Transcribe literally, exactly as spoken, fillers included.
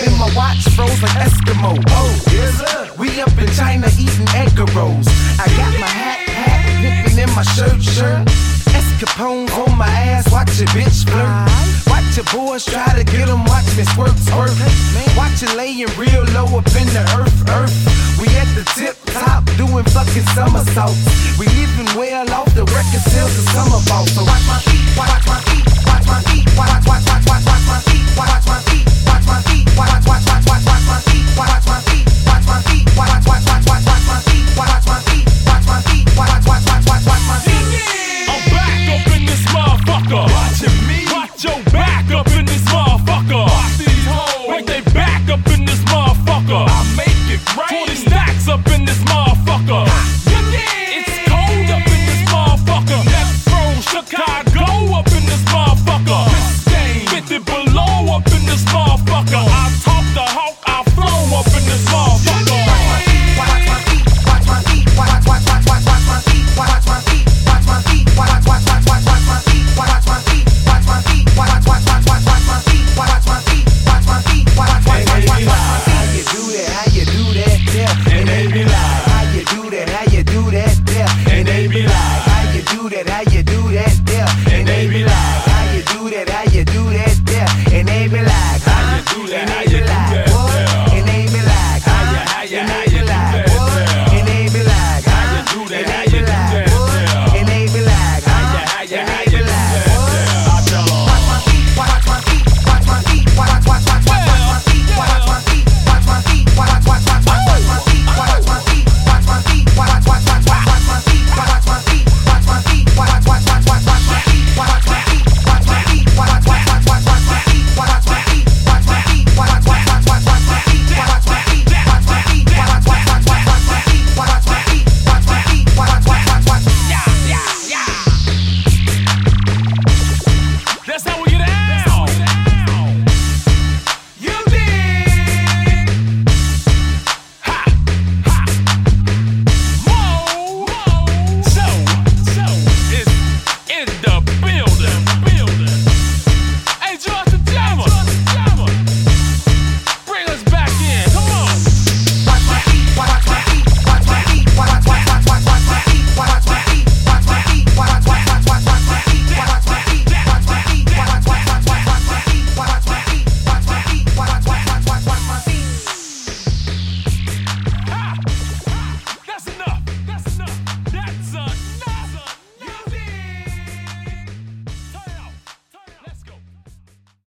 and my watch froze like Eskimo. Oh, yes sir. We up in China eating egg rolls. I got my hat, hat, pimpin' in my shirt, shirt. Escapones on my ass, watch your bitch flirt. Watch your boys try to get them, watch me squirt, squirt. Watch it laying real low up in the earth, earth. We at the tip top doing fucking somersaults. We living well off the record sales of summer ball. So watch my feet, watch my feet, watch my feet, watch, watch, watch, watch, watch my feet, watch my